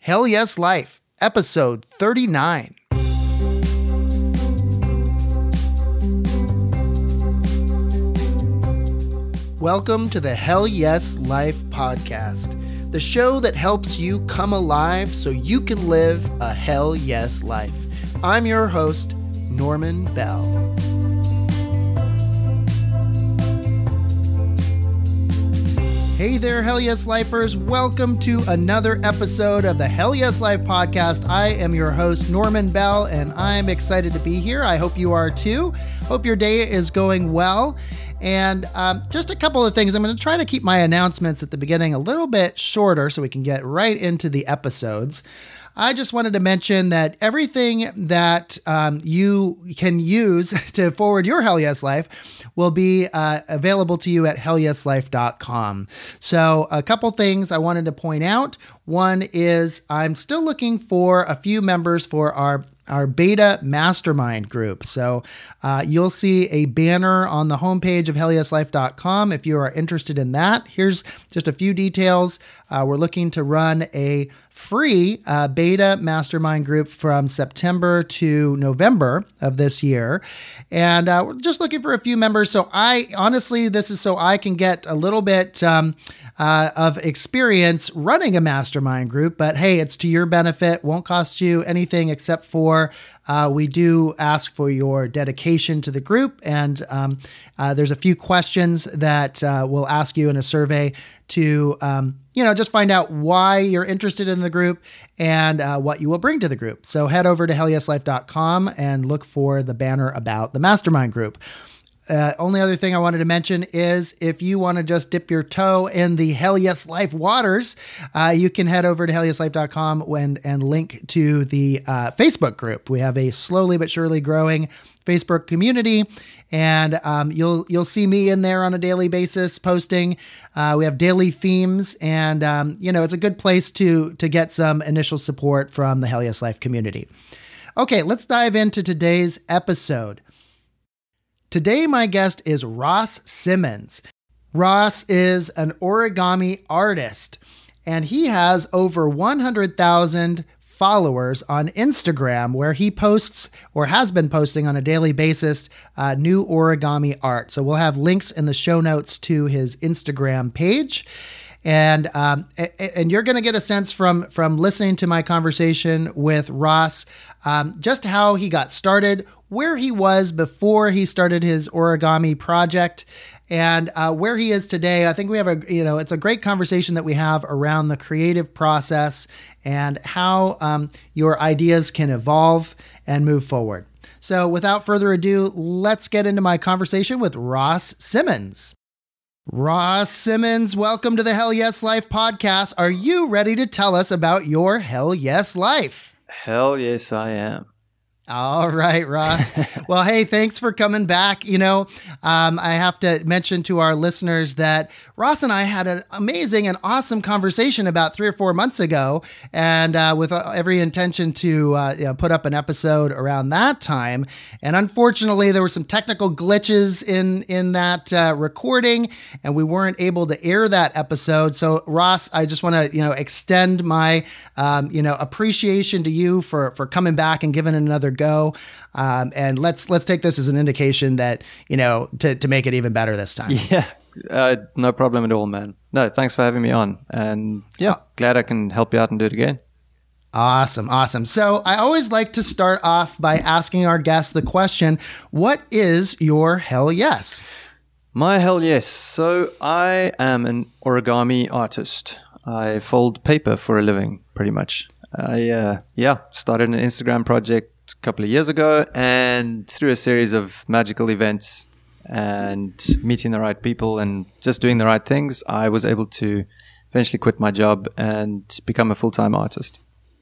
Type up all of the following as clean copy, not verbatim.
Hell Yes Life, episode 39. Welcome to the Hell Yes Life podcast, the show that helps you come alive so you can live a Hell Yes life. I'm your host, Norman Bell. Hey there, Hell Yes Lifers. Welcome to another episode of the Hell Yes Life podcast. I am your host, Norman Bell, and I'm excited to be here. I hope you are too. Hope your day is going well. And just a couple of things. I'm going to try to keep my announcements at the beginning a little bit shorter so we can get right into the episodes. I just wanted to mention that everything that you can use to forward your Hell Yes Life will be available to you at hellyeslife.com. So a couple things I wanted to point out. One is I'm still looking for a few members for our beta mastermind group. So you'll see a banner on the homepage of hellyeslife.com if you are interested in that. Here's just a few details. We're looking to run a free beta mastermind group from September to November of this year. And we're just looking for a few members. So this is so I can get a little bit of experience running a mastermind group, but hey, it's to your benefit, won't cost you anything except for we do ask for your dedication to the group. And there's a few questions that we'll ask you in a survey to, just find out why you're interested in the group and what you will bring to the group. So head over to hellyeslife.com and look for the banner about the mastermind group. Only other thing I wanted to mention is if you want to just dip your toe in the Hell Yes Life waters, you can head over to hellyeslife.com and link to the Facebook group. We have a slowly but surely growing Facebook community, and you'll see me in there on a daily basis posting. We have daily themes, and it's a good place to get some initial support from the Hell Yes Life community. Okay, let's dive into today's episode. Today, my guest is Ross Simmons. Ross is an origami artist, and he has over 100,000 followers on Instagram, where he posts or has been posting on a daily basis new origami art. So we'll have links in the show notes to his Instagram page. And you're going to get a sense from listening to my conversation with Ross, just how he got started, where he was before he started his origami project, and where he is today. I think we have it's a great conversation that we have around the creative process and how your ideas can evolve and move forward. So without further ado, let's get into my conversation with Ross Simmons. Ross Simmons, welcome to the Hell Yes Life podcast. Are you ready to tell us about your Hell Yes Life? Hell yes, I am. All right, Ross. Well, hey, thanks for coming back. I have to mention to our listeners that Ross and I had an amazing and awesome conversation about 3 or 4 months ago, and with every intention to put up an episode around that time. And unfortunately, there were some technical glitches in that recording, and we weren't able to air that episode. So, Ross, I just want to extend my appreciation to you for coming back and giving it another go. And let's take this as an indication that, to make it even better this time. Yeah, no problem at all, man. No, thanks for having me on. And glad I can help you out and do it again. Awesome. So I always like to start off by asking our guests the question, what is your Hell Yes? My Hell Yes. So I am an origami artist. I fold paper for a living, pretty much. I started an Instagram project a couple of years ago, and through a series of magical events and meeting the right people and just doing the right things, I was able to eventually quit my job and become a full-time artist.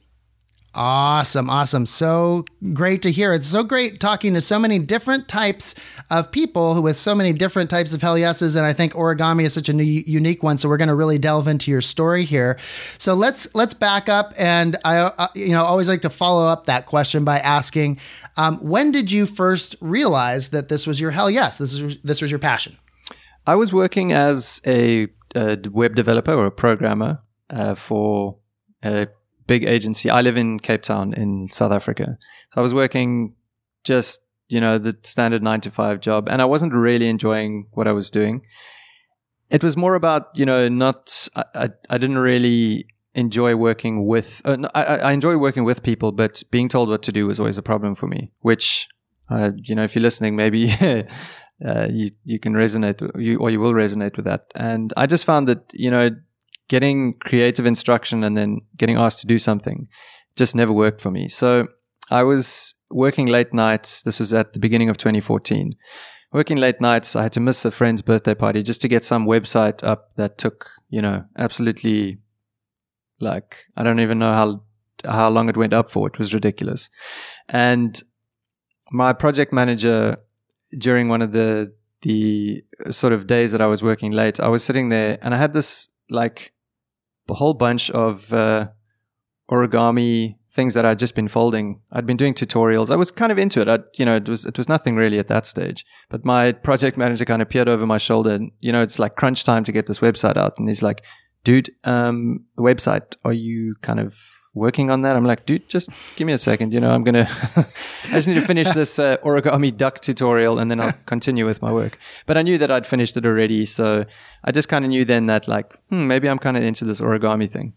Awesome. So great to hear. It's so great talking to so many different types of people with so many different types of Hell Yeses. And I think origami is such a unique one. So we're going to really delve into your story here. So let's back up. And I always like to follow up that question by asking, when did you first realize that this was your Hell Yes? This was your passion? I was working as a web developer or a programmer for a big agency. I live in Cape Town in South Africa. So I was working just, the standard 9-to-5 job, and I wasn't really enjoying what I was doing. It was more about, I didn't really enjoy working with, I enjoy working with people, but being told what to do was always a problem for me, which, if you're listening, maybe you can resonate, you will resonate with that. And I just found that, getting creative instruction and then getting asked to do something just never worked for me. So I was working late nights. This was at the beginning of 2014. Working late nights, I had to miss a friend's birthday party just to get some website up that took, absolutely, like, I don't even know how long it went up for. It was ridiculous. And my project manager, during one of the sort of days that I was working late, I was sitting there and I had this, like, a whole bunch of origami things that I'd just been folding. I'd been doing tutorials. I was kind of into it. It was nothing really at that stage. But my project manager kind of peered over my shoulder and, it's like crunch time to get this website out. And he's like, dude, the website, are you kind of working on that? I'm like, dude, just give me a second. I just need to finish this origami duck tutorial and then I'll continue with my work. But I knew that I'd finished it already. So I just kind of knew then that, like, maybe I'm kind of into this origami thing.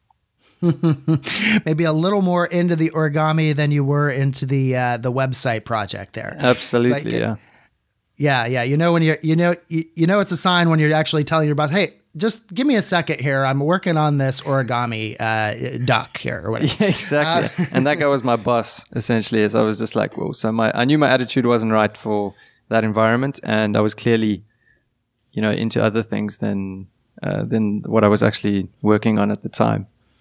Maybe a little more into the origami than you were into the website project there. Absolutely, like, yeah. Yeah. When it's a sign when you're actually telling your boss, hey, just give me a second here. I'm working on this origami duck here or whatever. Yeah, exactly. And that guy was my boss, essentially. As I was just like, whoa. So I knew my attitude wasn't right for that environment, and I was clearly, into other things than what I was actually working on at the time.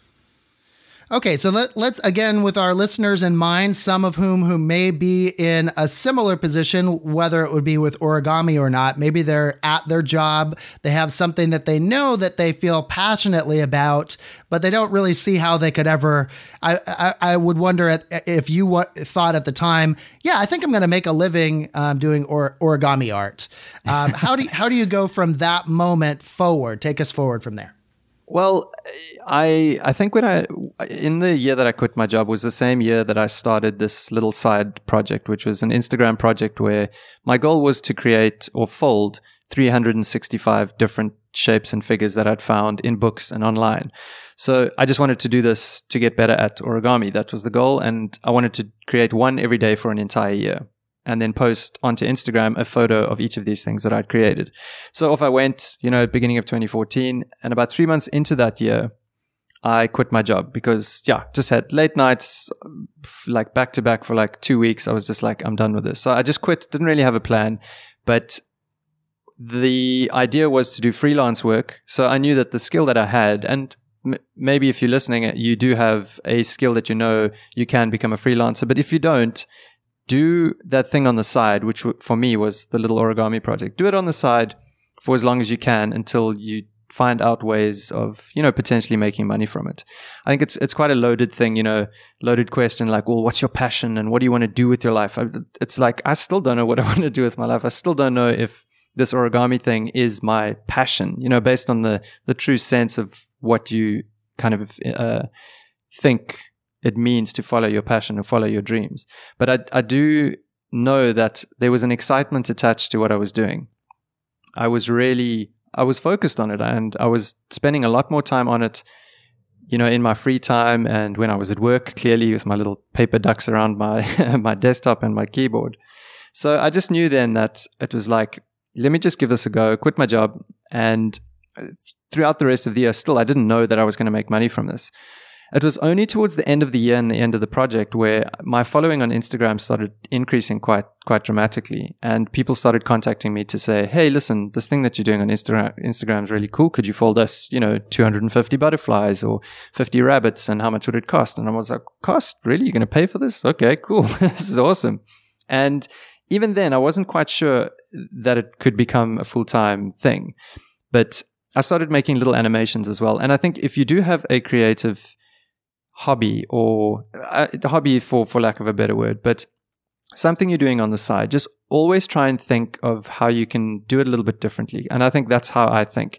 Okay, so let's again, with our listeners in mind, some of who may be in a similar position, whether it would be with origami or not. Maybe they're at their job, they have something that they know that they feel passionately about, but they don't really see how they could ever. I would wonder if you thought at the time, yeah, I think I'm going to make a living doing origami art. How do you go from that moment forward? Take us forward from there. Well, I think in the year that I quit my job was the same year that I started this little side project, which was an Instagram project where my goal was to create or fold 365 different shapes and figures that I'd found in books and online. So I just wanted to do this to get better at origami. That was the goal. And I wanted to create one every day for an entire year, and then post onto Instagram a photo of each of these things that I'd created. So off I went, beginning of 2014. And about 3 months into that year, I quit my job because, just had late nights, like back to back for like 2 weeks. I was just like, I'm done with this. So I just quit, didn't really have a plan. But the idea was to do freelance work. So I knew that the skill that I had, and maybe if you're listening, you do have a skill that you can become a freelancer. But if you don't, do that thing on the side, which for me was the little origami project. Do it on the side for as long as you can until you find out ways of, potentially making money from it. I think it's quite a loaded thing, loaded question like, well, what's your passion and what do you want to do with your life? It's like, I still don't know what I want to do with my life. I still don't know if this origami thing is my passion, based on the true sense of what you kind of think it means to follow your passion and follow your dreams. But I do know that there was an excitement attached to what I was doing. I was focused on it, and I was spending a lot more time on it, in my free time and when I was at work, clearly with my little paper ducks around my my desktop and my keyboard. So I just knew then that it was like, let me just give this a go, quit my job. And throughout the rest of the year, still, I didn't know that I was going to make money from this. It was only towards the end of the year and the end of the project where my following on Instagram started increasing quite dramatically. And people started contacting me to say, hey, listen, this thing that you're doing on Instagram is really cool. Could you fold us, 250 butterflies or 50 rabbits, and how much would it cost? And I was like, cost? Really? You're going to pay for this? Okay, cool. This is awesome. And even then, I wasn't quite sure that it could become a full-time thing. But I started making little animations as well. And I think if you do have a creative hobby, or the hobby for lack of a better word, but something you're doing on the side, just always try and think of how you can do it a little bit differently. And I think that's how I think.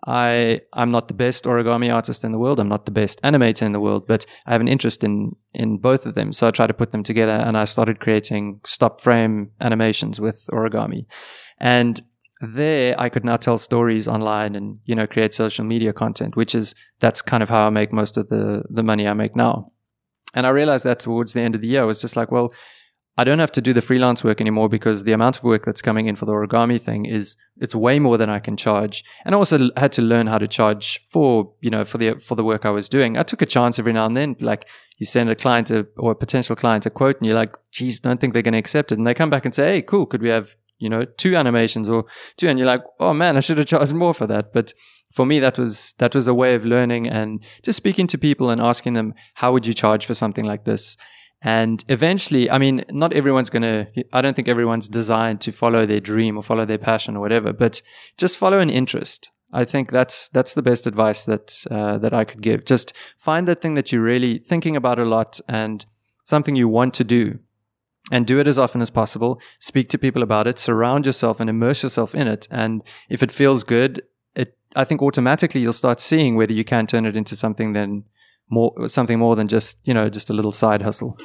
I'm not the best origami artist in the world. I'm not the best animator in the world, but I have an interest in both of them. So I try to put them together, and I started creating stop frame animations with origami. And there I could now tell stories online and, create social media content, that's kind of how I make most of the money I make now. And I realized that towards the end of the year, I was just like, well, I don't have to do the freelance work anymore, because the amount of work that's coming in for the origami thing it's way more than I can charge. And I also had to learn how to charge for the work I was doing. I took a chance every now and then, like you send a client or a potential client a quote and you're like, geez, don't think they're going to accept it. And they come back and say, hey, cool, could we have, 2 animations or 2? And you're like, oh man, I should have charged more for that. But for me, that was a way of learning and just speaking to people and asking them, how would you charge for something like this? And eventually, I mean, not everyone's I don't think everyone's designed to follow their dream or follow their passion or whatever, but just follow an interest. I think that's the best advice that I could give. Just find that thing that you're really thinking about a lot and something you want to do, and do it as often as possible. Speak to people about it, surround yourself and immerse yourself in it. And if it feels good, I think automatically you'll start seeing whether you can turn it into something more than just a little side hustle.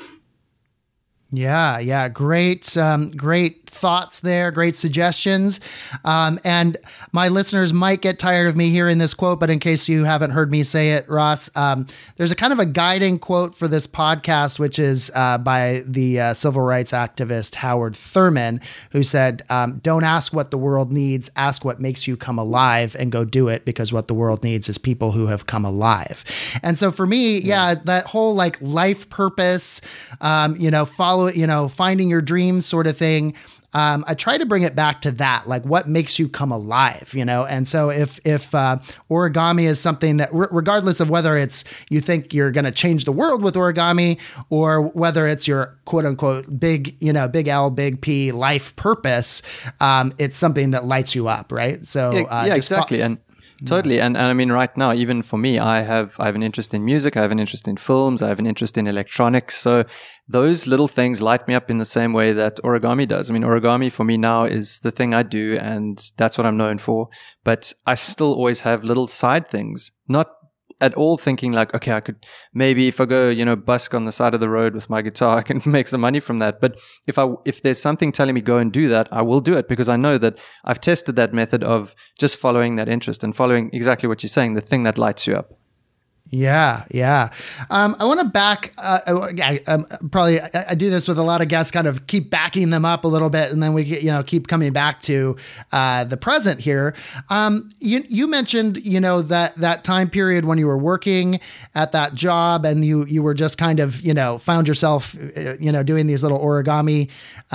Yeah. Great thoughts there. Great suggestions. And my listeners might get tired of me hearing this quote, but in case you haven't heard me say it, Ross, there's a kind of a guiding quote for this podcast, which is by the civil rights activist Howard Thurman, who said, don't ask what the world needs, ask what makes you come alive, and go do it, because what the world needs is people who have come alive. And so for me, that whole like life purpose, finding your dreams sort of thing. I try to bring it back to that, like what makes you come alive, And so if origami is something that, regardless of whether it's you think you're going to change the world with origami, or whether it's your quote unquote big L, big P life purpose, it's something that lights you up, right? So exactly. Totally. And I mean, right now, even for me, I have an interest in music. I have an interest in films. I have an interest in electronics. So those little things light me up in the same way that origami does. I mean, origami for me now is the thing I do, and that's what I'm known for. But I still always have little side things, not at all thinking like, okay, I could maybe if I go, busk on the side of the road with my guitar, I can make some money from that. But if there's something telling me go and do that, I will do it, because I know that I've tested that method of just following that interest and following exactly what you're saying, the thing that lights you up. Yeah. I want to back, probably I do this with a lot of guests, kind of keep backing them up a little bit. And then we keep coming back to the present here. You mentioned, that time period when you were working at that job and you were just kind of, found yourself, doing these little origami,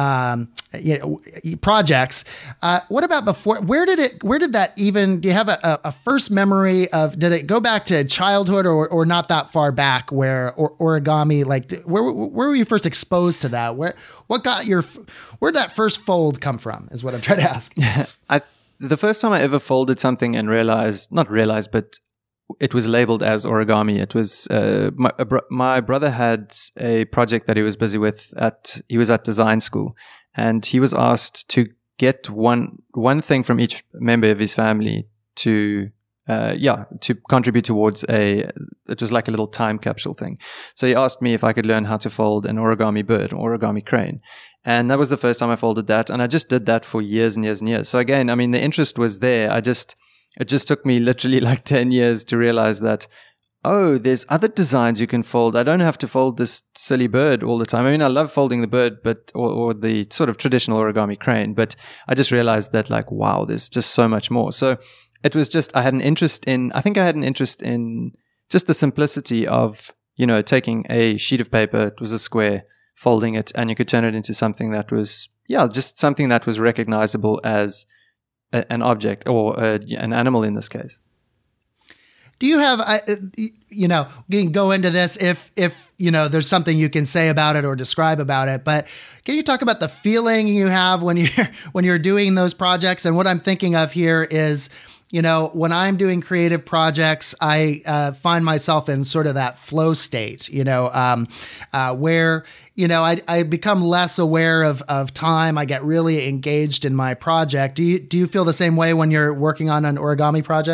projects. What about before? Where did that even, do you have a first memory of, did it go back to childhood or not that far back where origami, like where were you first exposed to that? Where'd that first fold come from is what I'm trying to ask. The first time I ever folded something and not realized, but it was labeled as origami. It was my brother had a project that he was busy with he was at design school, and he was asked to get one thing from each member of his family to contribute towards it was like a little time capsule thing. So he asked me if I could learn how to fold an origami bird, an origami crane. And that was the first time I folded that. And I just did that for years and years and years. So again, I mean, the interest was there. It just took me literally like 10 years to realize that, oh, there's other designs you can fold. I don't have to fold this silly bird all the time. I mean, I love folding the bird, or the sort of traditional origami crane, but I just realized that like, wow, there's just so much more. So it was just, I had an interest in just the simplicity of, taking a sheet of paper, it was a square, folding it, and you could turn it into something that was, just something that was recognizable as an object or an animal in this case. Do you have, we can go into this if there's something you can say about it or describe about it, but can you talk about the feeling you have when you're doing those projects? And what I'm thinking of here is, when I'm doing creative projects, I find myself in sort of that flow state, where, I become less aware of time. I get really engaged in my project. Do you feel the same way when you're working on an origami project?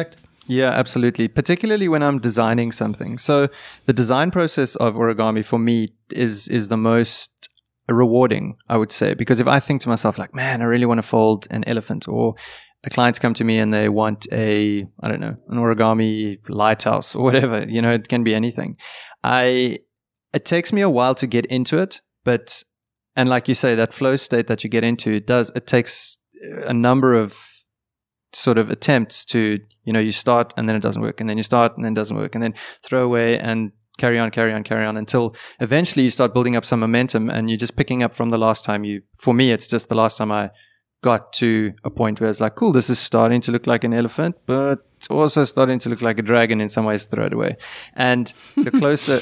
Yeah, absolutely. Particularly when I'm designing something. So the design process of origami for me is the most rewarding, I would say, because if I think to myself like, man, I really want to fold an elephant, or a client come to me and they want an origami lighthouse or whatever, it can be anything. It takes me a while to get into it, and like you say, that flow state that you get into, it takes a number of sort of attempts to, you start and then it doesn't work, and then you start and then it doesn't work, and then throw away and carry on until eventually you start building up some momentum, and you're just picking up from the last time for me, it's just the last time I got to a point where it's like, cool, this is starting to look like an elephant, but it's also starting to look like a dragon in some ways, throw it away. And the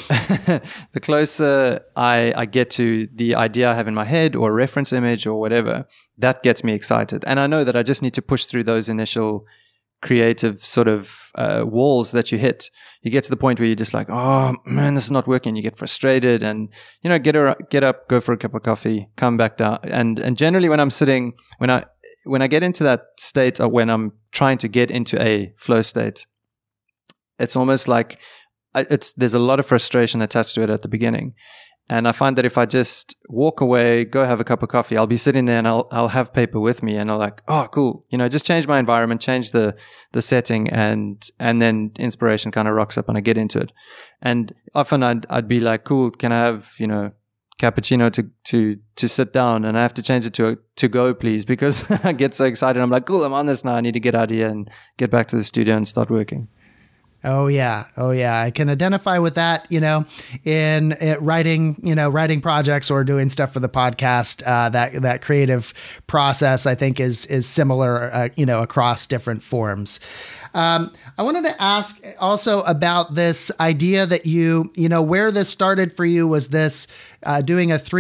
closer I get to the idea I have in my head, or a reference image or whatever, that gets me excited. And I know that I just need to push through those initial creative sort of walls that you hit. You get to the point where you're just like, oh man, this is not working. You get frustrated, and get up, go for a cup of coffee, come back down. And generally when I'm sitting, when I get into that state, or when I'm trying to get into a flow state, it's almost like there's a lot of frustration attached to it at the beginning. And I find that if I just walk away, go have a cup of coffee, I'll be sitting there and I'll have paper with me, and I'll like, oh, cool. Just change my environment, change the setting, and then inspiration kind of rocks up and I get into it. And often I'd be like, cool, can I have, cappuccino to sit down, and I have to change it to go, please, because I get so excited. I'm like, cool, I'm on this now. I need to get out of here and get back to the studio and start working. Oh yeah. I can identify with that, in writing projects or doing stuff for the podcast. That creative process, I think, is similar, across different forms. I wanted to ask also about this idea that where this started for you. Was this doing a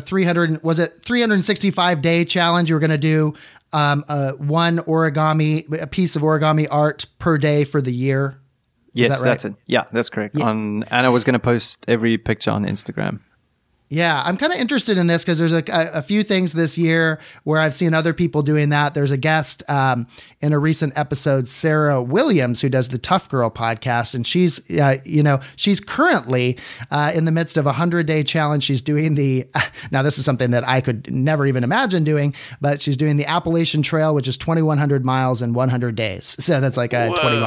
365 day challenge? You were going to do a piece of origami art per day for the year. Yes, that right? That's it. Yeah, that's correct. Yeah. And I was going to post every picture on Instagram. Yeah, I'm kind of interested in this because there's a few things this year where I've seen other people doing that. There's a guest in a recent episode, Sarah Williams, who does the Tough Girl podcast, and she's currently in the midst of a 100-day challenge. She's doing now this is something that I could never even imagine doing, but she's doing the Appalachian Trail, which is 2,100 miles in 100 days. So that's like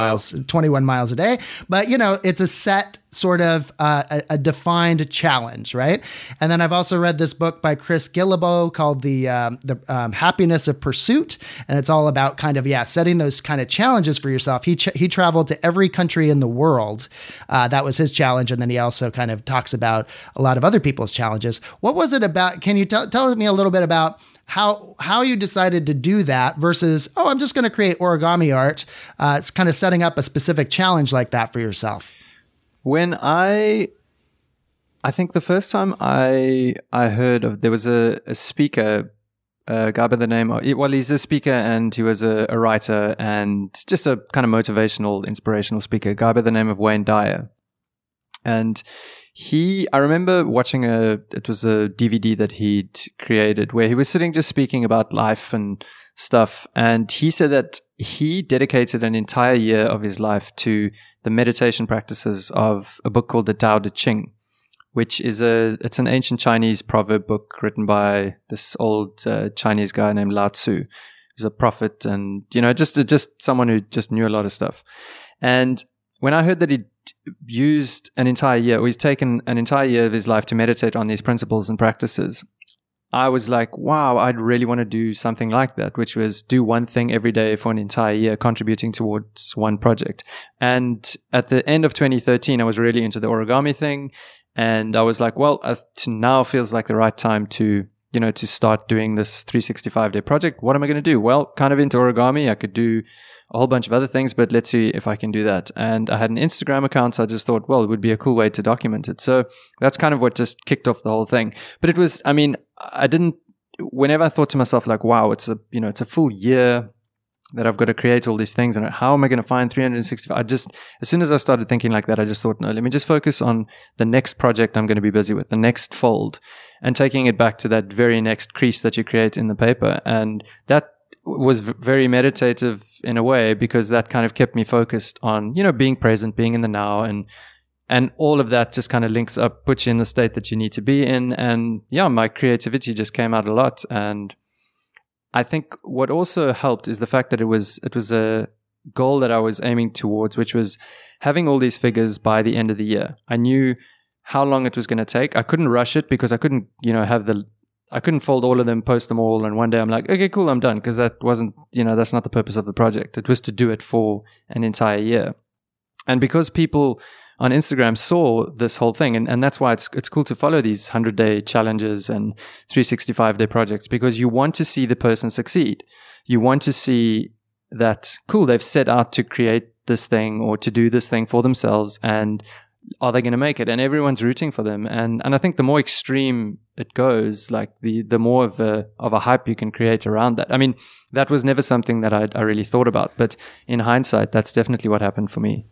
21 miles a day. But it's a set sort of a defined challenge, right? And then I've also read this book by Chris Guillebeau called the Happiness of Pursuit, and it's all about kind of setting those kind of challenges for yourself. He traveled to every country in the world. That was his challenge, and then he also kind of talks about a lot of other people's challenges. What was it about? Can you tell me a little bit about how you decided to do that versus, I'm just going to create origami art? It's kind of setting up a specific challenge like that for yourself. When I think the first time I heard of, there was a speaker, a guy by the name of, he's a speaker and he was a writer and just a kind of motivational, inspirational speaker, a guy by the name of Wayne Dyer. And I remember watching it was a DVD that he'd created where he was sitting just speaking about life and stuff. And he said that he dedicated an entire year of his life to the meditation practices of a book called the Tao Te Ching, which is it's an ancient Chinese proverb book written by this old Chinese guy named Lao Tzu, who's a prophet and, just someone who just knew a lot of stuff. And when I heard that he'd used an entire year, or he's taken an entire year of his life to meditate on these principles and practices, I was like, wow, I'd really want to do something like that, which was do one thing every day for an entire year, contributing towards one project. And at the end of 2013, I was really into the origami thing. And I was like, well, now feels like the right time to start doing this 365-day project. What am I going to do? Well, kind of into origami. I could do a whole bunch of other things, but let's see if I can do that. And I had an Instagram account, so I just thought, well, it would be a cool way to document it. So that's kind of what just kicked off the whole thing. But it was, whenever I thought to myself, like, wow, it's a full year that I've got to create all these things, and how am I going to find 365? As soon as I started thinking like that, I just thought, no, let me just focus on the next project I'm going to be busy with, the next fold, and taking it back to that very next crease that you create in the paper. And that was very meditative in a way, because that kind of kept me focused on, being present, being in the now, and all of that just kind of links up, puts you in the state that you need to be in. And yeah, my creativity just came out a lot. And I think what also helped is the fact that it was a goal that I was aiming towards, which was having all these figures by the end of the year. I knew how long it was going to take. I couldn't rush it because I couldn't, I couldn't fold all of them, post them all, and one day I'm like, okay, cool, I'm done, because that wasn't, that's not the purpose of the project. It was to do it for an entire year. And because people on Instagram saw this whole thing, and that's why it's cool to follow these 100-day challenges and 365-day projects, because you want to see the person succeed. You want to see that, cool, they've set out to create this thing or to do this thing for themselves, and are they going to make it? And everyone's rooting for them. And I think the more extreme it goes, like the more of a hype you can create around that. I mean, that was never something that I really thought about, but in hindsight, that's definitely what happened for me.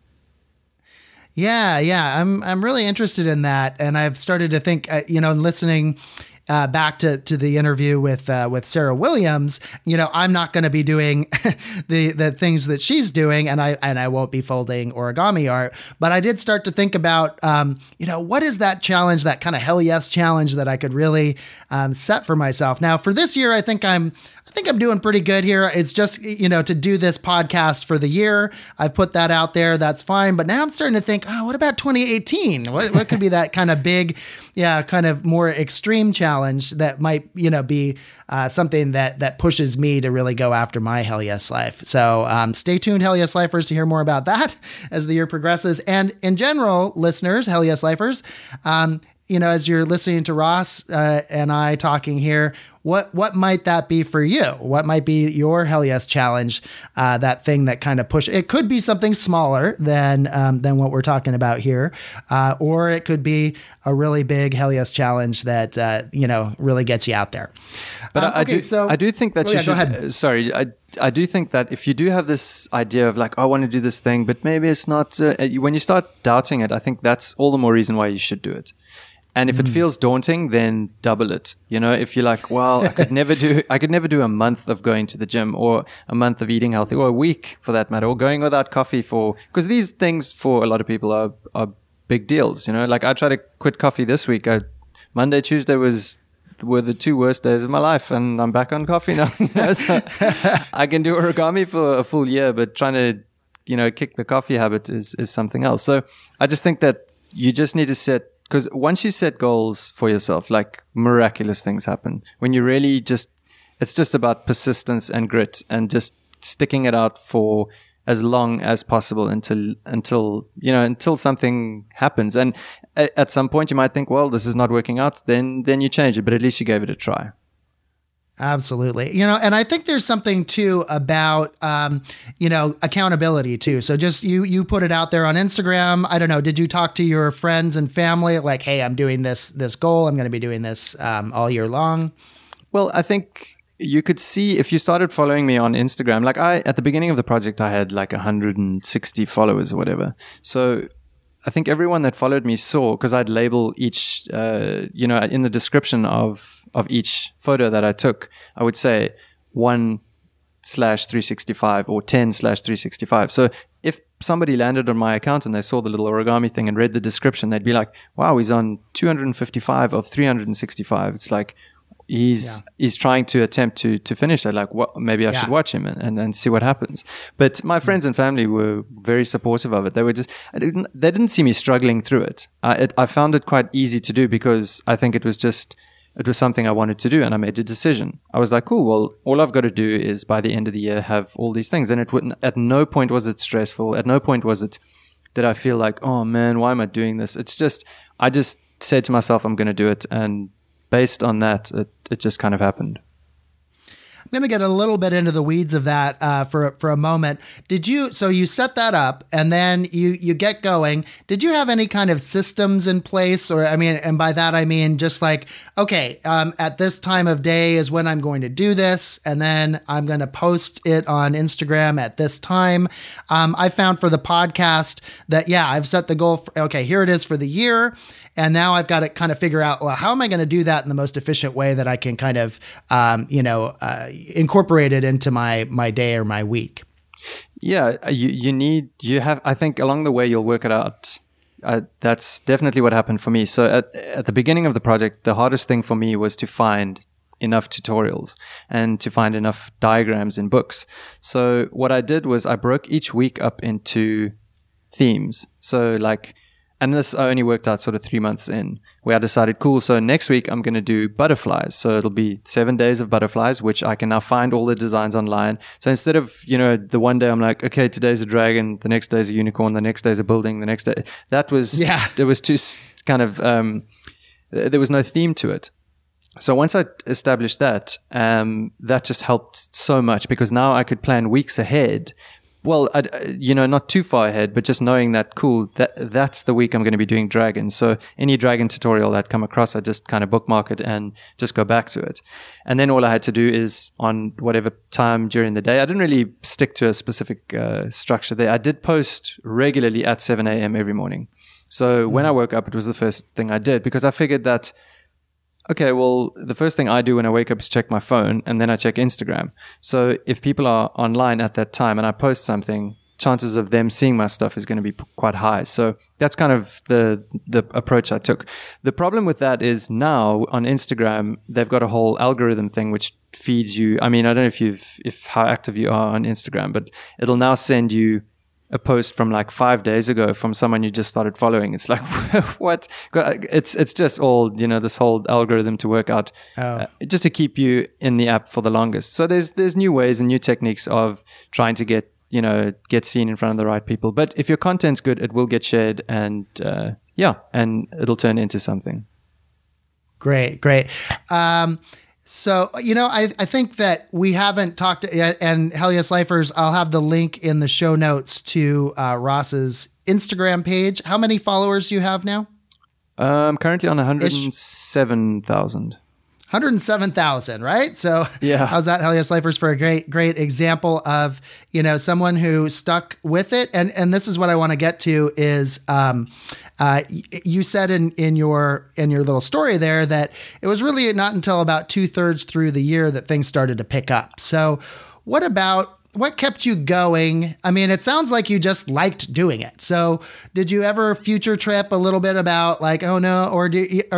Yeah. I'm really interested in that. And I've started to think, listening back to the interview with Sarah Williams, I'm not going to be doing the things that she's doing, and I won't be folding origami art. But I did start to think about, what is that challenge, that kind of hell yes challenge that I could really set for myself. Now, for this year, I think I'm doing pretty good here. It's just, to do this podcast for the year. I've put that out there. That's fine. But now I'm starting to think, what about 2018? What could be that kind of big, kind of more extreme challenge that might, be something that pushes me to really go after my Hell Yes Life. So stay tuned, Hell Yes Lifers, to hear more about that as the year progresses. And in general, listeners, Hell Yes Lifers, as you're listening to Ross and I talking here, what might that be for you? What might be your Hell Yes challenge? That thing that kind of push. It could be something smaller than what we're talking about here, or it could be a really big Hell Yes challenge that really gets you out there. But I do think that you should. Go ahead. Sorry, I do think that if you do have this idea of like, I want to do this thing, but maybe it's not. When you start doubting it, I think that's all the more reason why you should do it. And if it feels daunting, then double it. If you're like, well, I could never do a month of going to the gym, or a month of eating healthy, or a week for that matter, or going without coffee because these things for a lot of people are big deals. Like I tried to quit coffee this week. Monday, Tuesday were the 2 worst days of my life, and I'm back on coffee now. So I can do origami for a full year, but trying to, kick the coffee habit is something else. So I just think that you just need to set. Because once you set goals for yourself, like miraculous things happen. When you really it's just about persistence and grit and just sticking it out for as long as possible until something happens. And at some point you might think, well, this is not working out. Then you change it, but at least you gave it a try. Absolutely. And I think there's something too about, accountability too. So just you put it out there on Instagram. I don't know. Did you talk to your friends and family like, hey, I'm doing this goal. I'm going to be doing this all year long? Well, I think you could see if you started following me on Instagram, like at the beginning of the project, I had like 160 followers or whatever. So I think everyone that followed me saw, because I'd label each, in the description of each photo that I took, I would say 1/365 or 10/365. So if somebody landed on my account and they saw the little origami thing and read the description, they'd be like, wow, he's on 255 of 365. It's like, he's trying to attempt to finish it. Like, what? Maybe I should watch him and see what happens. But my friends and family were very supportive of it. They were they didn't see me struggling through it. I found it quite easy to do because I think it was something I wanted to do, and I made a decision. I was like, cool, well, all I've got to do is by the end of the year have all these things. And at no point was it stressful. At no point did I feel like, oh man, why am I doing this? I just said to myself, I'm going to do it. And based on that, it just kind of happened. I'm going to get a little bit into the weeds of that for a moment. So you set that up and then you get going. Did you have any kind of systems in place? Or, and by that, I mean, just like, okay, at this time of day is when I'm going to do this. And then I'm going to post it on Instagram at this time. I found for the podcast that, I've set the goal for, okay, here it is for the year. And now I've got to kind of figure out, well, how am I going to do that in the most efficient way that I can kind of, incorporate it into my day or my week? Yeah, you have, I think along the way you'll work it out. That's definitely what happened for me. So at the beginning of the project, the hardest thing for me was to find enough tutorials and to find enough diagrams in books. So what I did was I broke each week up into themes. So and this I only worked out sort of 3 months in, where I decided, cool, so next week I'm going to do butterflies. So it'll be 7 days of butterflies, which I can now find all the designs online. So instead of, the one day I'm like, okay, today's a dragon, the next day's a unicorn, the next day's a building, the next day, it was too kind of, there was no theme to it. So once I established that, that just helped so much, because now I could plan weeks ahead. Well, not too far ahead, but just knowing that, cool, that's the week I'm going to be doing dragon. So any dragon tutorial that come across, I just kind of bookmark it and just go back to it. And then all I had to do is on whatever time during the day, I didn't really stick to a specific structure there. I did post regularly at 7 a.m. every morning. So when I woke up, it was the first thing I did, because I figured that, okay, well, the first thing I do when I wake up is check my phone, and then I check Instagram. So if people are online at that time and I post something, chances of them seeing my stuff is going to be quite high. So that's kind of the approach I took. The problem with that is now on Instagram, they've got a whole algorithm thing which feeds you. I mean, I don't know if how active you are on Instagram, but it'll now send you a post from like 5 days ago from someone you just started following. It's like, what? It's just all, this whole algorithm to work out, just to keep you in the app for the longest. So there's new ways and new techniques of trying to get seen in front of the right people. But if your content's good, it will get shared, and and it'll turn into something. Great. So, I think that we haven't talked, and Hell Yes Lifers, I'll have the link in the show notes to Ross's Instagram page. How many followers do you have now? Currently on 107,000. 107,000, right? So yeah. How's that, Hell Yes Lifers, for a great example of, someone who stuck with it. And this is what I want to get to is, you said in your little story there that it was really not until about 2/3 through the year that things started to pick up. So what kept you going? I mean, it sounds like you just liked doing it. So did you ever future trip a little bit about like, oh no, or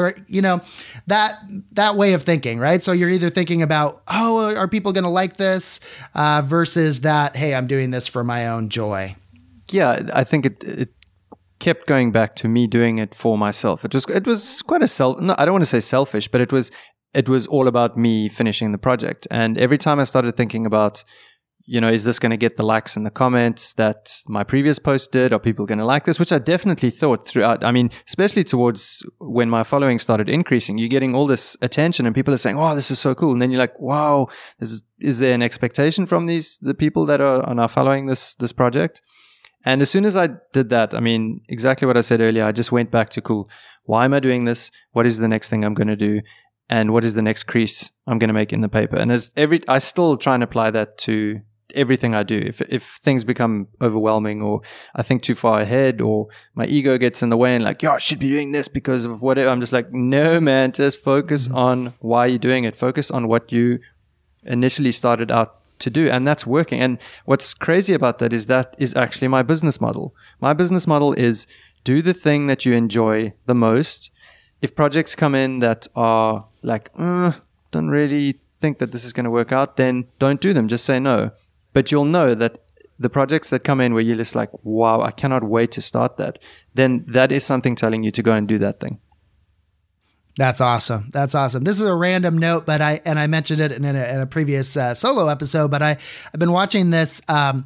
that way of thinking, right? So you're either thinking about, oh, are people going to like this, versus that, hey, I'm doing this for my own joy. Yeah, I think it kept going back to me doing it for myself. It was quite I don't want to say selfish, but it was all about me finishing the project. And every time I started thinking about, is this going to get the likes and the comments that my previous post did? Are people going to like this? Which I definitely thought throughout. I mean, especially towards when my following started increasing, you're getting all this attention and people are saying, oh, this is so cool. And then you're like, wow, is there an expectation from the people that are now following this project? And as soon as I did that, I mean, exactly what I said earlier, I just went back to, cool, why am I doing this? What is the next thing I'm going to do? And what is the next crease I'm going to make in the paper? And I still try and apply that to everything I do. If things become overwhelming, or I think too far ahead, or my ego gets in the way and like, I should be doing this because of whatever, I'm just like, no, man, just focus on why you're doing it. Focus on what you initially started out to do, and that's working. And what's crazy about that is actually my business model. My business model is do the thing that you enjoy the most. If projects come in that are like, don't really think that this is going to work out, then don't do them. Just say no. But you'll know that the projects that come in where you're just like, wow, I cannot wait to start that, then that is something telling you to go and do that thing. That's awesome. This is a random note, but I mentioned it in a previous solo episode, but I've been watching this,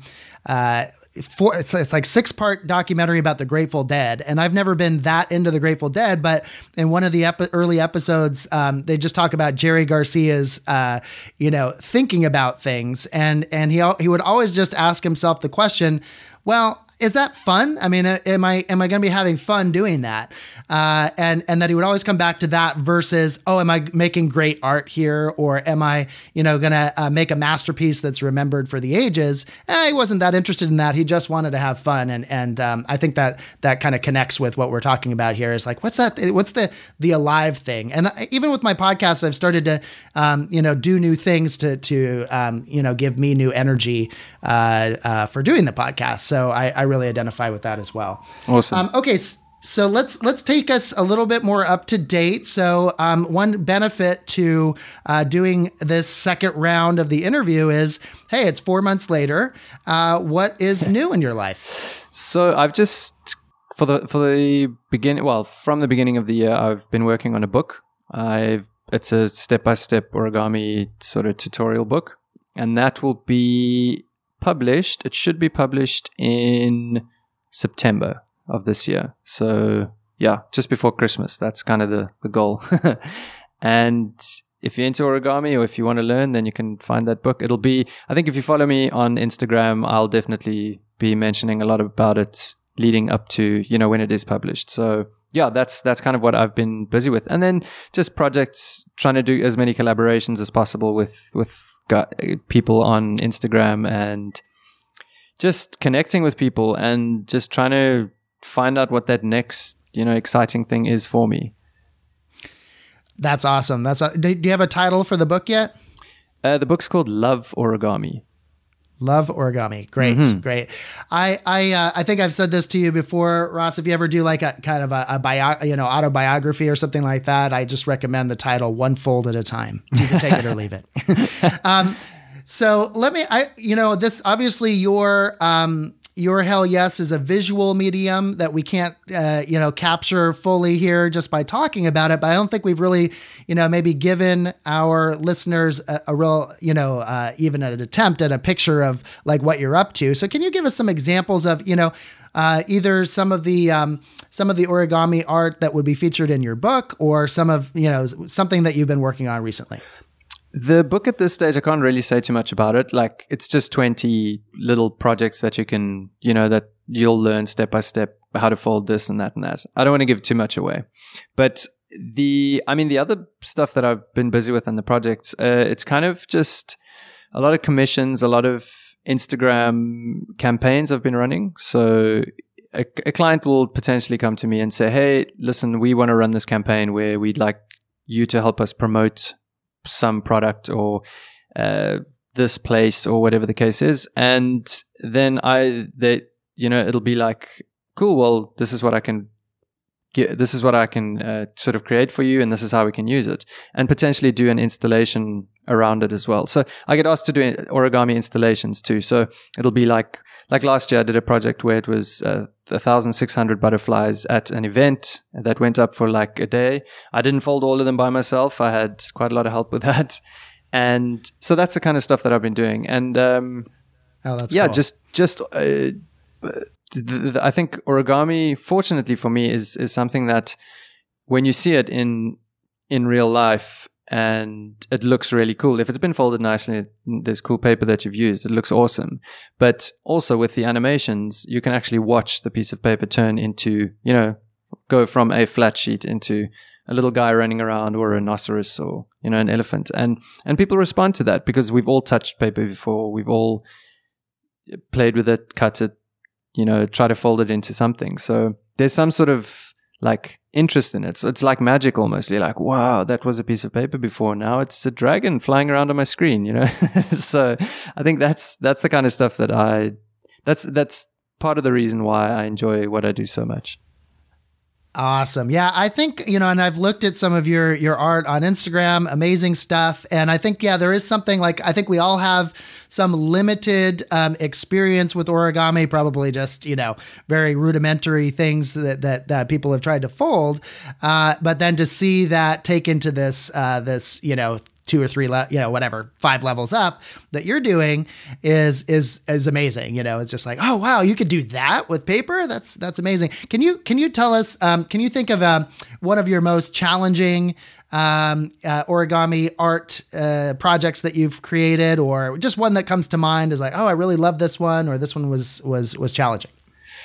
it's like 6-part documentary about the Grateful Dead. And I've never been that into the Grateful Dead, but in one of the early episodes, they just talk about Jerry Garcia's, thinking about things. And he would always just ask himself the question, well, is that fun? I mean, am I going to be having fun doing that? And that he would always come back to that versus, oh, am I making great art here? Or am I, going to make a masterpiece that's remembered for the ages? He wasn't that interested in that. He just wanted to have fun. And I think that kind of connects with what we're talking about here is like, what's that? What's the alive thing? And even with my podcast, I've started to, do new things to give me new energy for doing the podcast. So I really identify with that as well. Awesome. Okay. So let's take us a little bit more up to date. So one benefit to doing this second round of the interview is, hey, it's 4 months later. What is new in your life? So I've just from the beginning of the year, I've been working on a book. It's a step-by-step origami sort of tutorial book, and that will be published. It should be published in September of this year. So yeah, just before Christmas. That's kind of the goal. And if you're into origami or if you want to learn, then you can find that book. It'll be, I think if you follow me on Instagram, I'll definitely be mentioning a lot about it leading up to, when it is published. So yeah, that's kind of what I've been busy with. And then just projects, trying to do as many collaborations as possible with people on Instagram and just connecting with people and just trying to find out what that next, exciting thing is for me. That's awesome. Do you have a title for the book yet? The book's called Love Origami. Love Origami. Great. Mm-hmm. Great. I think I've said this to you before, Ross, if you ever do like a kind of autobiography or something like that, I just recommend the title One Fold at a Time. You can take it or leave it. So let me, this obviously your Hell Yes is a visual medium that we can't, capture fully here just by talking about it. But I don't think we've really, maybe given our listeners a real, even an attempt at a picture of like what you're up to. So can you give us some examples of, either some of the origami art that would be featured in your book or some of, something that you've been working on recently? The book at this stage, I can't really say too much about it. Like, it's just 20 little projects that you can, that you'll learn step by step how to fold this and that and that. I don't want to give too much away. But the other stuff that I've been busy with on the projects, it's kind of just a lot of commissions, a lot of Instagram campaigns I've been running. So a client will potentially come to me and say, hey, listen, we want to run this campaign where we'd like you to help us promote some product or this place or whatever the case is. And then it'll be like, cool, well, this is what I can sort of create for you, and this is how we can use it, and potentially do an installation around it as well. So I get asked to do origami installations too. So it'll be like last year I did a project where it was 1,600 butterflies at an event that went up for like a day. I didn't fold all of them by myself. I had quite a lot of help with that. And so that's the kind of stuff that I've been doing. And that's cool. I think origami, fortunately for me, is something that when you see it in real life and it looks really cool. If it's been folded nicely, there's cool paper that you've used, it looks awesome. But also with the animations, you can actually watch the piece of paper turn into, go from a flat sheet into a little guy running around or a rhinoceros or, an elephant. And people respond to that because we've all touched paper before. We've all played with it, cut it, try to fold it into something. So there's some sort of like interest in it. So it's like magic almost. You're like, wow, that was a piece of paper before. Now it's a dragon flying around on my screen, So I think that's the kind of stuff that's part of the reason why I enjoy what I do so much. Awesome. Yeah, I think, and I've looked at some of your art on Instagram, amazing stuff. And I think, there is something like, I think we all have some limited experience with origami, probably just, very rudimentary things that people have tried to fold. But then to see that take into this, 2 or 3, 5 levels up that you're doing is amazing. It's just like, oh wow, you could do that with paper. That's amazing. Can you tell us? Can you think of one of your most challenging origami art projects that you've created, or just one that comes to mind as like, oh, I really love this one, or this one was challenging?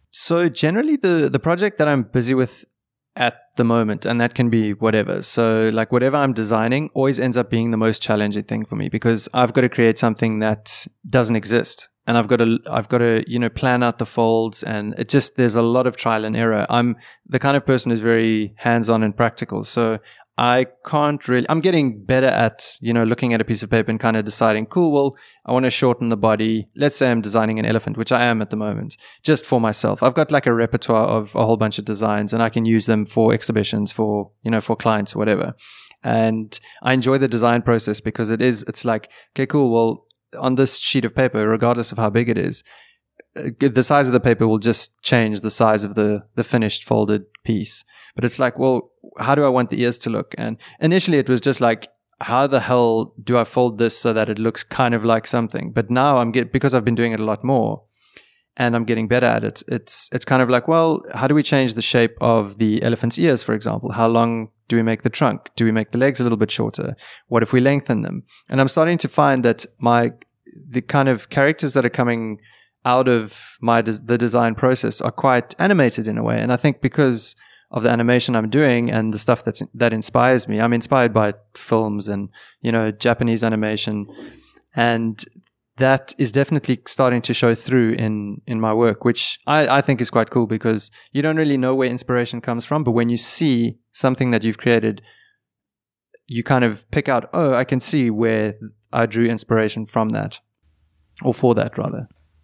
So generally the project that I'm busy with at the moment, and that can be whatever. So like whatever I'm designing always ends up being the most challenging thing for me, because I've got to create something that doesn't exist. And I've got to, plan out the folds, and there's a lot of trial and error. I'm the kind of person who's very hands-on and practical. So I'm getting better at, looking at a piece of paper and kind of deciding, cool, well, I want to shorten the body. Let's say I'm designing an elephant, which I am at the moment, just for myself. I've got like a repertoire of a whole bunch of designs, and I can use them for exhibitions, for clients, whatever. And I enjoy the design process because it's like, okay, cool. Well, on this sheet of paper, regardless of how big it is, the size of the paper will just change the size of the finished folded piece. But it's like, well, how do I want the ears to look? And initially it was just like, how the hell do I fold this so that it looks kind of like something? But now because I've been doing it a lot more and I'm getting better at it, it's kind of like, well, how do we change the shape of the elephant's ears, for example? How long do we make the trunk? Do we make the legs a little bit shorter? What if we lengthen them? And I'm starting to find that the kind of characters that are coming out of the design process are quite animated in a way. And I think because of the animation I'm doing and the stuff that inspires me, I'm inspired by films and, Japanese animation. And that is definitely starting to show through in my work, which I think is quite cool, because you don't really know where inspiration comes from. But when you see something that you've created, you kind of pick out, oh, I can see where I drew inspiration from that, or for that rather.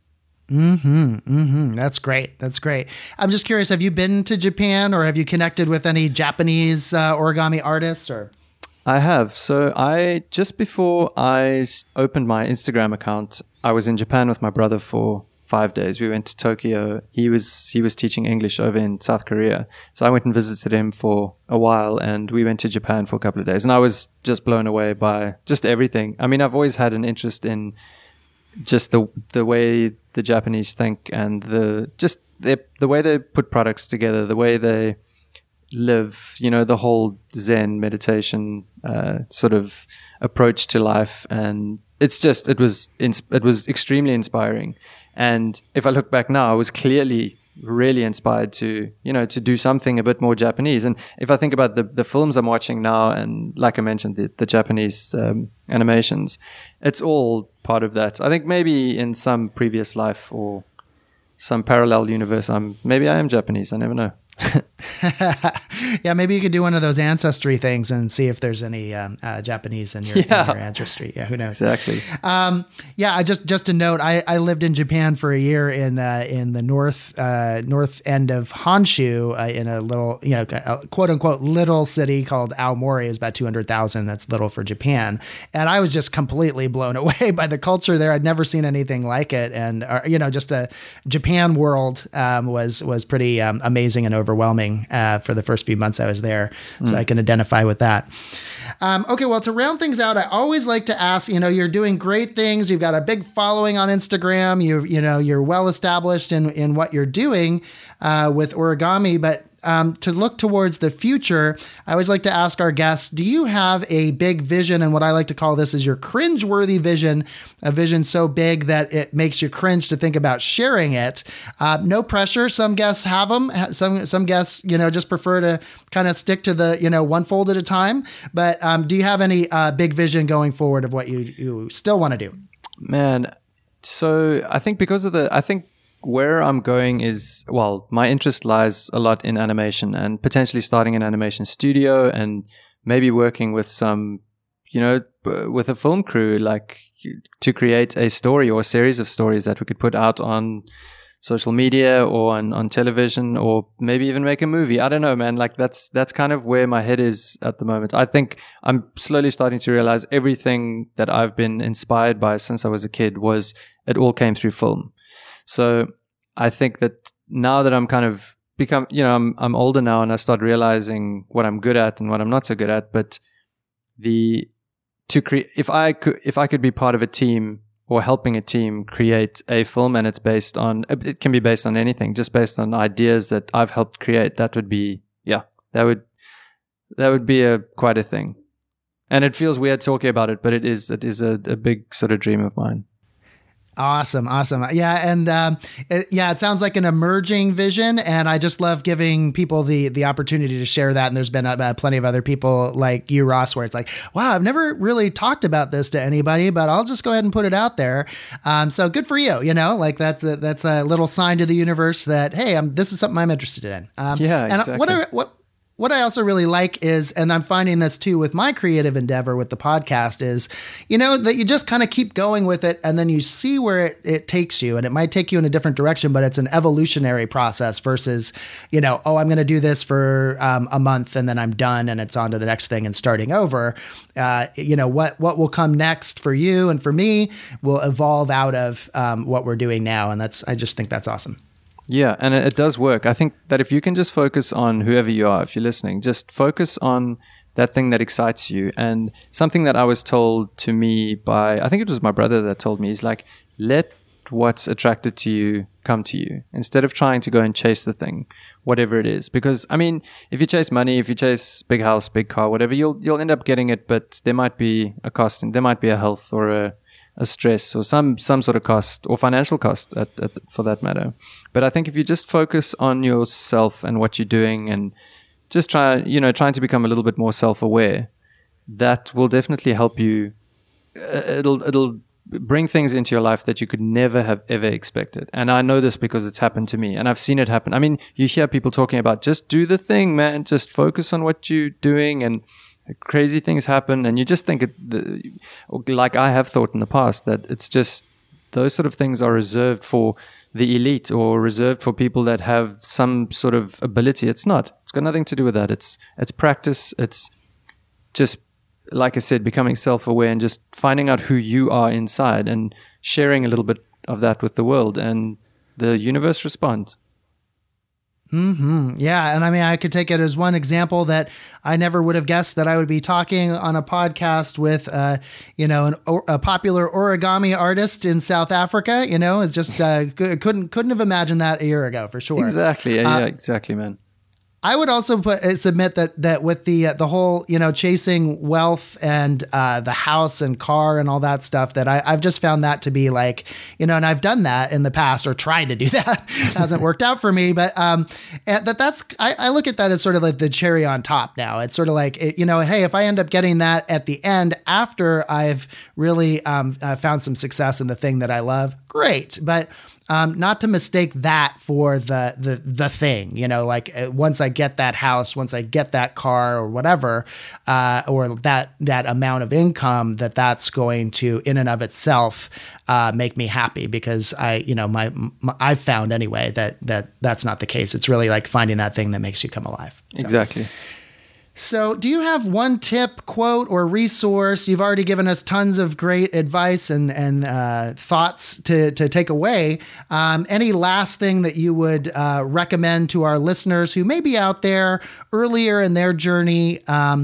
That's great. I'm just curious, have you been to Japan, or have you connected with any Japanese origami artists? Or I have. So just before I opened my Instagram account, I was in Japan with my brother for 5 days. We went to Tokyo. He was teaching English over in South Korea. So I went and visited him for a while, and we went to Japan for a couple of days. And I was just blown away by just everything. I mean, I've always had an interest in just the way the Japanese think, and the way they put products together, the way they live, the whole Zen meditation sort of approach to life. And it was extremely inspiring. And if I look back now, I was clearly really inspired to do something a bit more Japanese. And if I think about the films I'm watching now, and like I mentioned, the Japanese animations, it's all part of that. I think maybe in some previous life or some parallel universe, I am Japanese. I never know. Yeah, maybe you could do one of those ancestry things and see if there's any Japanese in your ancestry. Yeah, who knows? Exactly. Just a note. I lived in Japan for a year in the north end of Honshu, in a little, quote unquote little city called Aomori. It's about 200,000. That's little for Japan, and I was just completely blown away by the culture there. I'd never seen anything like it, and just a Japan world was pretty amazing and overwhelming for the first few months I was there. So I can identify with that. Okay, well, to round things out, I always like to ask, you're doing great things. You've got a big following on Instagram. You're well established in what you're doing with origami, but to look towards the future, I always like to ask our guests, do you have a big vision? And what I like to call this is your cringe-worthy vision, a vision so big that it makes you cringe to think about sharing it. No pressure. Some guests have them. Some guests, just prefer to kind of stick to the, one fold at a time. But do you have any big vision going forward of what you still want to do? Man, so I think where I'm going is, well, my interest lies a lot in animation, and potentially starting an animation studio, and maybe working with some, with a film crew, like to create a story or a series of stories that we could put out on social media or on television, or maybe even make a movie. I don't know, man. Like that's kind of where my head is at the moment. I think I'm slowly starting to realize everything that I've been inspired by since I was a kid it all came through film. So I think that now that I'm kind of I'm older now, and I start realizing what I'm good at and what I'm not so good at. But if I could be part of a team or helping a team create a film, and it can be based on anything, just based on ideas that I've helped create, that would be quite a thing. And it feels weird talking about it, but it is a big sort of dream of mine. Awesome. Yeah. And it sounds like an emerging vision. And I just love giving people the opportunity to share that. And there's been plenty of other people like you, Ross, where it's like, wow, I've never really talked about this to anybody, but I'll just go ahead and put it out there. So good for you. Like that's a little sign to the universe that, hey, this is something I'm interested in. Yeah, exactly. And what I also really like is, and I'm finding this too with my creative endeavor with the podcast, is, that you just kind of keep going with it and then you see where it takes you. And it might take you in a different direction, but it's an evolutionary process versus, I'm going to do this for a month and then I'm done and it's on to the next thing and starting over. What will come next for you and for me will evolve out of what we're doing now. And I just think that's awesome. Yeah, and it does work. I think that if you can just focus on whoever you are, if you're listening, just focus on that thing that excites you. And something that I was told to me by, I think it was my brother that told me, is like, let what's attracted to you come to you instead of trying to go and chase the thing, whatever it is. Because, if you chase money, if you chase big house, big car, whatever, you'll end up getting it, but there might be a cost, and there might be a health or a stress or some sort of cost or financial cost for that matter. But I think if you just focus on yourself and what you're doing and just trying to become a little bit more self-aware, that will definitely help you. It'll bring things into your life that you could never have ever expected. And I know this because it's happened to me and I've seen it happen. You hear people talking about just do the thing, man, just focus on what you're doing, and crazy things happen, and you just think like I have thought in the past, that it's just those sort of things are reserved for the elite or reserved for people that have some sort of ability. It's not. It's got nothing to do with that. It's practice. It's just, like I said, becoming self-aware and just finding out who you are inside and sharing a little bit of that with the world, and the universe responds. Mm-hmm. Yeah. And I could take it as one example that I never would have guessed that I would be talking on a podcast with, a popular origami artist in South Africa. It's just, couldn't have imagined that a year ago for sure. Exactly. Yeah, exactly, man. I would also submit that with the whole, chasing wealth and the house and car and all that stuff, that I've just found that to be like, and I've done that in the past or tried to do that. It hasn't worked out for me, but I look at that as sort of like the cherry on top now. It's sort of like, hey, if I end up getting that at the end after I've really found some success in the thing that I love, great. But not to mistake that for the thing, once I get that house, once I get that car or whatever, or that amount of income, that's going to in and of itself make me happy, because I've found anyway that's not the case. It's really like finding that thing that makes you come alive. So. Exactly. So do you have one tip, quote, or resource? You've already given us tons of great advice and thoughts to take away. Any last thing that you would recommend to our listeners who may be out there earlier in their journey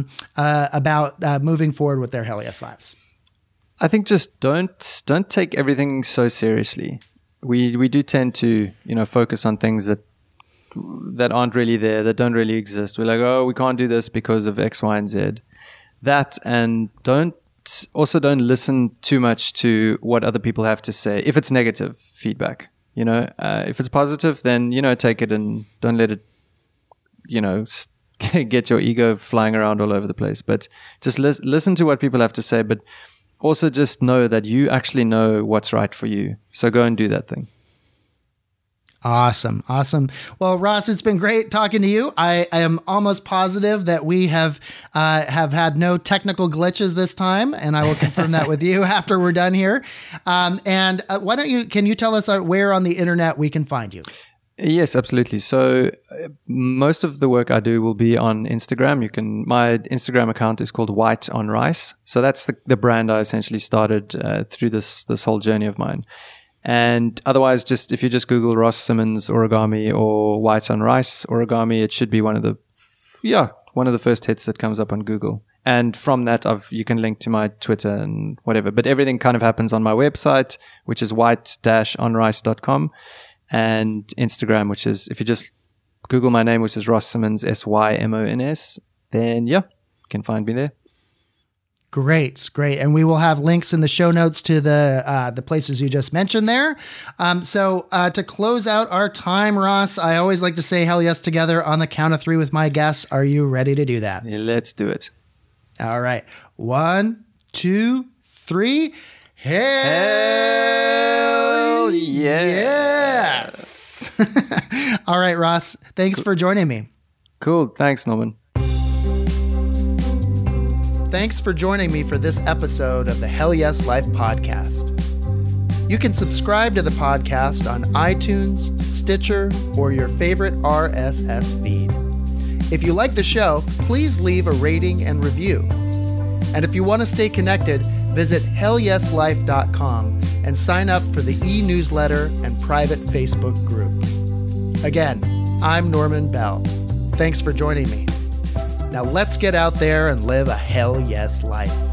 about moving forward with their Hell Yes lives? I think just don't take everything so seriously. We do tend to, focus on things that aren't really there, that don't really exist. We're like, oh, we can't do this because of X, Y, and Z. That, and don't listen too much to what other people have to say. If it's negative feedback, if it's positive, then, take it and don't let it, get your ego flying around all over the place. But just listen to what people have to say, but also just know that you actually know what's right for you. So go and do that thing. Awesome. Well, Ross, it's been great talking to you. I am almost positive that we have had no technical glitches this time, and I will confirm that with you after we're done here. And can you tell us where on the internet we can find you? Yes, absolutely. So most of the work I do will be on Instagram. My Instagram account is called White on Rice. So that's the brand I essentially started through this whole journey of mine. And otherwise, if you just Google Ross Simmons origami or White on Rice origami, it should be one of the first hits that comes up on Google. And from that, you can link to my Twitter and whatever. But everything kind of happens on my website, which is white-onrice.com, and Instagram, which is, if you just Google my name, which is Ross Simmons, Symons, then you can find me there. Great. And we will have links in the show notes to the places you just mentioned there. So to close out our time, Ross, I always like to say hell yes together on the count of 3 with my guests. Are you ready to do that? Yeah, let's do it. All right. 1, 2, 3. Hell yes. All right, Ross. Thanks for joining me. Cool. Thanks, Norman. Thanks for joining me for this episode of the Hell Yes Life podcast. You can subscribe to the podcast on iTunes, Stitcher, or your favorite RSS feed. If you like the show, please leave a rating and review. And if you want to stay connected, visit hellyeslife.com and sign up for the e-newsletter and private Facebook group. Again, I'm Norman Bell. Thanks for joining me. Now let's get out there and live a hell yes life.